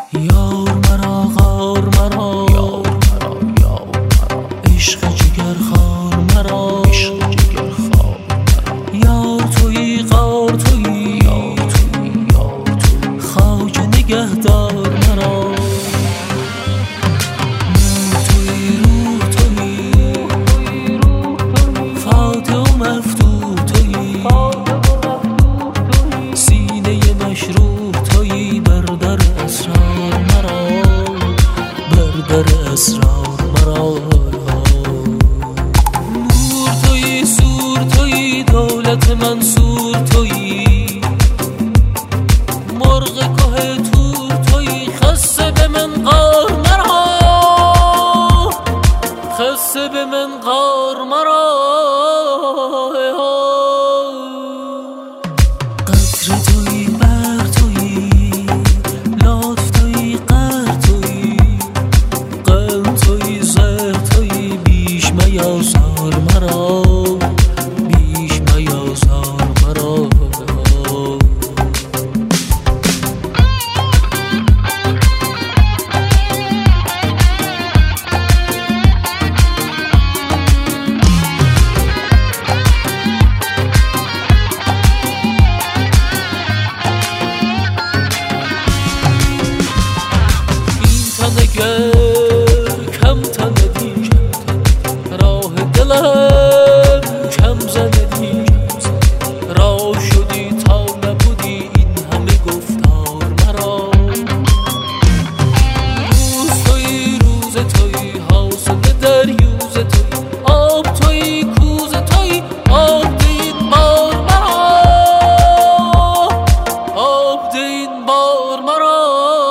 یار مرا غار مرا، عشق جگر خار مرا، یار تویی غار تویی، خاک نگهدار مرا. نور تویی روح تویی، فاتح و مفتوح تویی، سینه مشروح تویی، بر در اسرار مرا، بر در اسرار مرا. نور تویی سور تویی، دولت منصور تویی، مرغ که تور تویی، خسته به من غار مرا، خسته به من غار مرا. قطره تویی بر تویی، لطف تویی قهر تویی، قلب تویی زهر تویی، بیش میازار مرا، بیش میازار مرا. کم تندی راه دلم کم زندی، راه شدی تا نبودی این همه گفتار مرا. روز تویی روز تویی، حاصل دریوز تویی، آب تویی کوز تویی، آب دین بار مرا، آب دین بار مرا.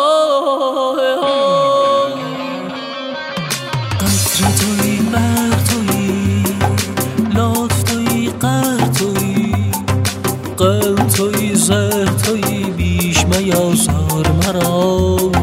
قطره تویی بر تویی، لطف تویی قهر تویی، قلب تویی زهر تویی، بیش میازار مرا.